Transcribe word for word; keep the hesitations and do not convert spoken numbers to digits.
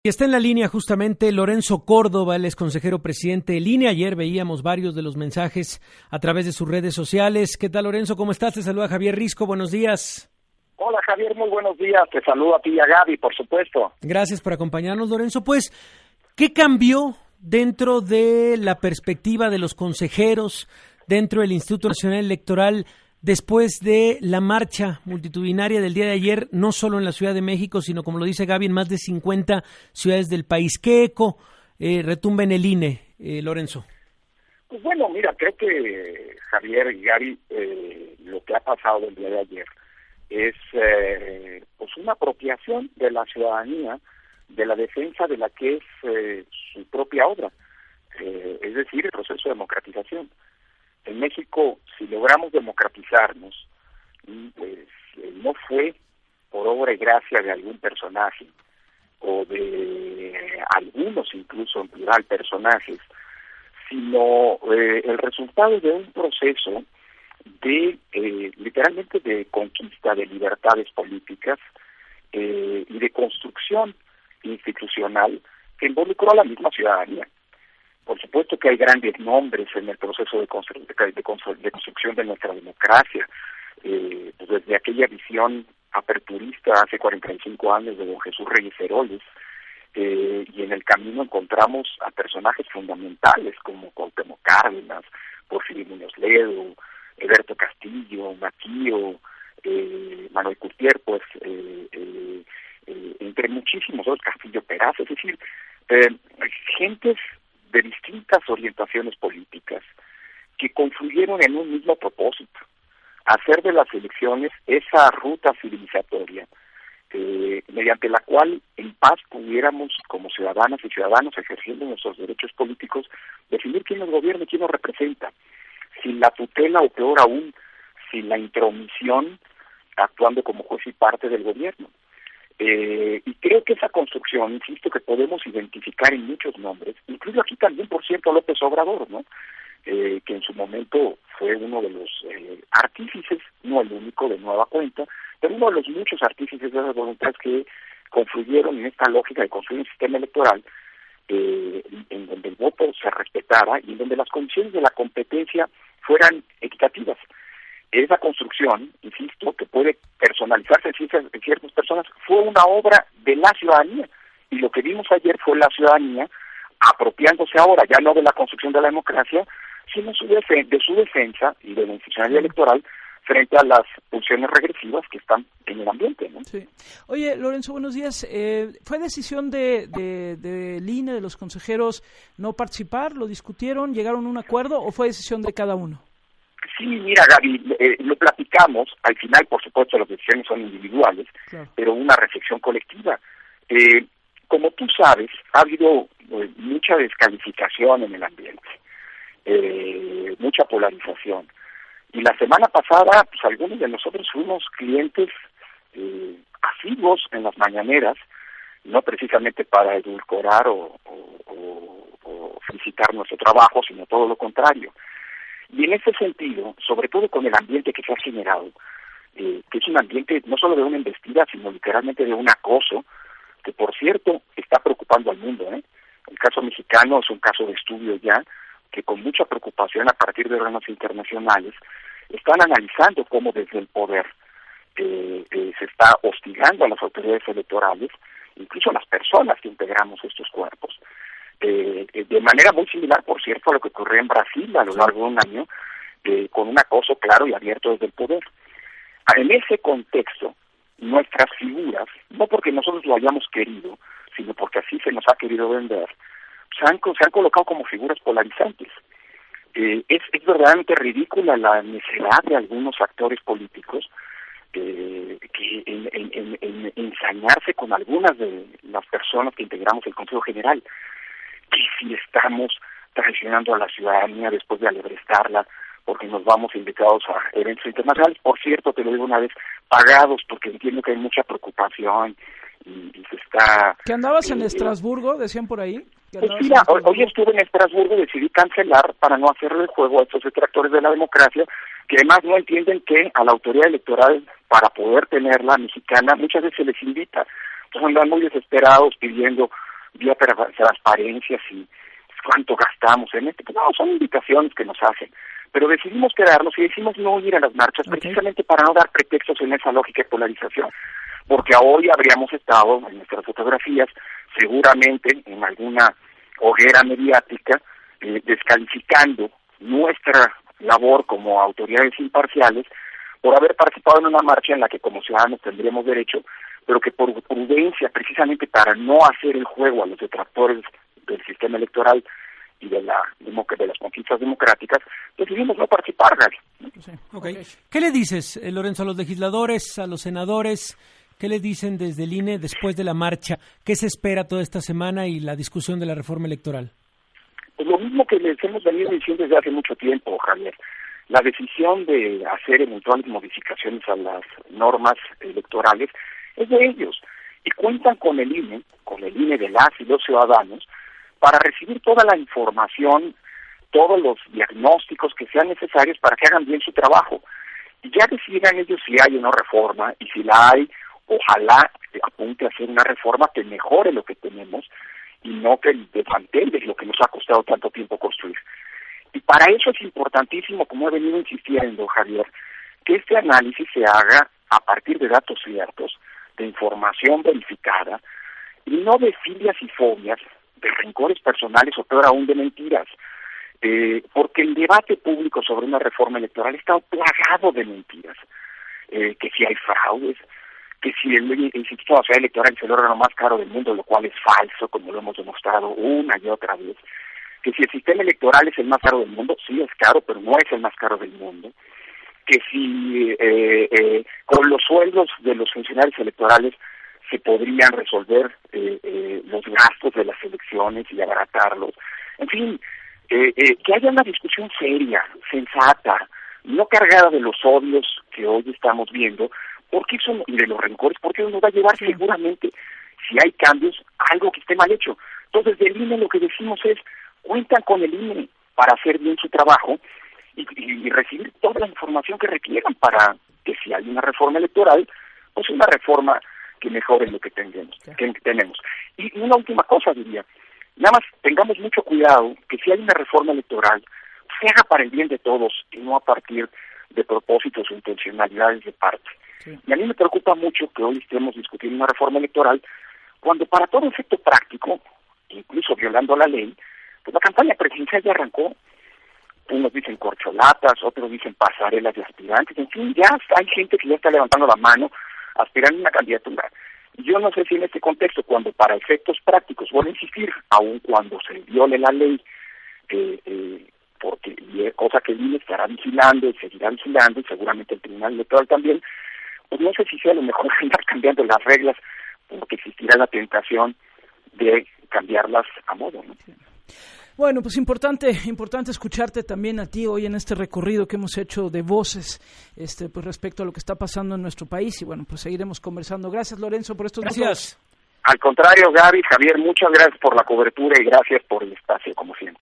Y está en la línea justamente Lorenzo Córdoba, él es consejero presidente del I N E. Ayer veíamos varios de los mensajes a través de sus redes sociales. ¿Qué tal, Lorenzo? ¿Cómo estás? Te saluda Javier Risco. Buenos días. Hola, Javier. Muy buenos días. Te saludo a ti y a Gaby, por supuesto. Gracias por acompañarnos, Lorenzo. Pues, ¿qué cambió dentro de la perspectiva de los consejeros, dentro del Instituto Nacional Electoral, después de la marcha multitudinaria del día de ayer, no solo en la Ciudad de México, sino, como lo dice Gaby, en más de cincuenta ciudades del país? ¿Qué eco eh, retumba en el I N E, eh, Lorenzo? Pues bueno, mira, creo que Javier y Gaby, eh, lo que ha pasado el día de ayer es eh, pues una apropiación de la ciudadanía de la defensa de la que es eh, su propia obra, eh, es decir, el proceso de democratización. En México, si logramos democratizarnos, pues eh, no fue por obra y gracia de algún personaje, o de algunos incluso en plural personajes, sino eh, el resultado de un proceso de, eh, literalmente, de conquista de libertades políticas eh, y de construcción institucional que involucró a la misma ciudadanía. Por supuesto que hay grandes nombres en el proceso de, constru de, de, constru de construcción de nuestra democracia, eh, pues desde aquella visión aperturista hace cuarenta y cinco años de don Jesús Reyes Heroles, eh, y en el camino encontramos a personajes fundamentales como Cuauhtémoc Cárdenas, Porfirio Muñoz Ledo, Eberto Castillo, Maquío, eh, Manuel Curtier, pues eh, eh, eh, entre muchísimos otros, Castillo Peraza, es decir, eh, gentes de distintas orientaciones políticas que confluyeron en un mismo propósito: hacer de las elecciones esa ruta civilizatoria eh, mediante la cual en paz pudiéramos, como ciudadanas y ciudadanos ejerciendo nuestros derechos políticos, definir quién nos gobierna y quién nos representa, sin la tutela o peor aún, sin la intromisión, actuando como juez y parte del gobierno. Eh, y creo que esa construcción, insisto, que podemos identificar en muchos nombres, incluso aquí también, por cierto, López Obrador, ¿no? Eh, que en su momento fue uno de los eh, artífices, no el único de nueva cuenta, pero uno de los muchos artífices de esas voluntades que confluyeron en esta lógica de construir un sistema electoral eh, en donde el voto se respetara y en donde las condiciones de la competencia fueran equitativas. Esa construcción, insisto, que puede personalizarse en ciertas, en ciertas personas, fue una obra de la ciudadanía. Y lo que vimos ayer fue la ciudadanía apropiándose ahora, ya no de la construcción de la democracia, sino su defen de su defensa y de la institucionalidad electoral frente a las pulsiones regresivas que están en el ambiente, ¿no? Sí. Oye, Lorenzo, buenos días. Eh, ¿Fue decisión de, de, de del I N E, de los consejeros, no participar? ¿Lo discutieron? ¿Llegaron a un acuerdo o fue decisión de cada uno? Sí, mira, Gaby, eh, lo platicamos. Al final, por supuesto, las decisiones son individuales, claro, pero una reflexión colectiva. Eh, como tú sabes, ha habido eh, mucha descalificación en el ambiente, eh, mucha polarización. Y la semana pasada, pues algunos de nosotros fuimos clientes eh, asiduos en las mañaneras, no precisamente para edulcorar o, o, o, o felicitar nuestro trabajo, sino todo lo contrario. Y en ese sentido, sobre todo con el ambiente que se ha generado, eh, que es un ambiente no solo de una embestida, sino literalmente de un acoso, que por cierto está preocupando al mundo, ¿eh? El caso mexicano es un caso de estudio ya, que con mucha preocupación a partir de órganos internacionales están analizando cómo desde el poder eh, eh, se está hostigando a las autoridades electorales, incluso a las personas que integramos estos cuerpos. Eh, de manera muy similar, por cierto, a lo que ocurrió en Brasil a lo largo de un año, eh, con un acoso claro y abierto desde el poder. En ese contexto, nuestras figuras, no porque nosotros lo hayamos querido, sino porque así se nos ha querido vender, se han, se han colocado como figuras polarizantes. Eh, es, es verdaderamente ridícula la necesidad de algunos actores políticos eh, que en, en, en, en ensañarse con algunas de las personas que integramos el Consejo General, que si estamos traicionando a la ciudadanía después de alebrestarla, porque nos vamos invitados a eventos internacionales, por cierto, te lo digo una vez, pagados, porque entiendo que hay mucha preocupación y, y se está... ¿Que andabas eh, en Estrasburgo, decían por ahí? Pues mira, hoy, hoy estuve en Estrasburgo, decidí cancelar para no hacerle juego a estos detractores de la democracia, que además no entienden que a la autoridad electoral, para poder tenerla mexicana, muchas veces se les invita. Entonces andan muy desesperados pidiendo vía tra- transparencia, si cuánto gastamos en esto. Pues no, son invitaciones que nos hacen. Pero decidimos quedarnos y decidimos no ir a las marchas, okay, precisamente para no dar pretextos en esa lógica de polarización. Porque hoy habríamos estado en nuestras fotografías, seguramente en alguna hoguera mediática, eh, descalificando nuestra labor como autoridades imparciales por haber participado en una marcha en la que como ciudadanos tendríamos derecho, pero que por prudencia, precisamente para no hacer el juego a los detractores del sistema electoral y de la de las conquistas democráticas, decidimos no participar, Gary. Sí. Okay. ¿Qué le dices, eh, Lorenzo, a los legisladores, a los senadores? ¿Qué le dicen desde el I N E después de la marcha? ¿Qué se espera toda esta semana y la discusión de la reforma electoral? Pues lo mismo que les hemos venido diciendo desde hace mucho tiempo, Javier. La decisión de hacer eventuales modificaciones a las normas electorales es de ellos. Y cuentan con el I N E, con el I N E de las y los ciudadanos, para recibir toda la información, todos los diagnósticos que sean necesarios para que hagan bien su trabajo. Y ya decidan ellos si hay una reforma, y si la hay, ojalá apunte a hacer una reforma que mejore lo que tenemos, y no que desmantele lo que nos ha costado tanto tiempo construir. Y para eso es importantísimo, como he venido insistiendo, Javier, que este análisis se haga a partir de datos ciertos, de información verificada, y no de filias y fobias, de rencores personales o peor aún de mentiras, eh, porque el debate público sobre una reforma electoral está plagado de mentiras, eh, que si hay fraudes, que si el, el Instituto Nacional Electoral es el órgano más caro del mundo, lo cual es falso, como lo hemos demostrado una y otra vez, que si el sistema electoral es el más caro del mundo, sí es caro, pero no es el más caro del mundo, que si eh, eh, con los sueldos de los funcionarios electorales se podrían resolver eh, eh, los gastos de las elecciones y abaratarlos. En fin, eh, eh, que haya una discusión seria, sensata, no cargada de los odios que hoy estamos viendo, porque eso, y de los rencores, porque eso nos va a llevar sí. seguramente, si hay cambios, a algo que esté mal hecho. Entonces, del I N E lo que decimos es, cuentan con el I N E para hacer bien su trabajo y, y, y recibir toda la información que requieran para que si hay una reforma electoral, pues una reforma que mejore lo que tenemos, que tenemos. Y una última cosa diría, nada más tengamos mucho cuidado que si hay una reforma electoral, se haga para el bien de todos y no a partir de propósitos o intencionalidades de parte. Sí. Y a mí me preocupa mucho que hoy estemos discutiendo una reforma electoral cuando para todo efecto práctico, incluso violando la ley, pues la campaña presidencial ya arrancó. Unos dicen corcholatas, otros dicen pasarelas de aspirantes, en fin, ya hay gente que ya está levantando la mano aspirando a una candidatura. Y yo no sé si en este contexto, cuando para efectos prácticos, voy a insistir, aun cuando se viole la ley, eh, eh, porque cosa que el I N E estará vigilando y seguirá vigilando, y seguramente el Tribunal Electoral también, pues no sé si sea lo mejor andar cambiando las reglas, porque existirá la tentación de cambiarlas a modo, ¿no? Sí. Bueno, pues importante, importante escucharte también a ti hoy en este recorrido que hemos hecho de voces, este, pues respecto a lo que está pasando en nuestro país y bueno, pues seguiremos conversando. Gracias, Lorenzo, por estos Gracias. minutos. Al contrario, Gaby, Javier, muchas gracias por la cobertura y gracias por el espacio, como siempre.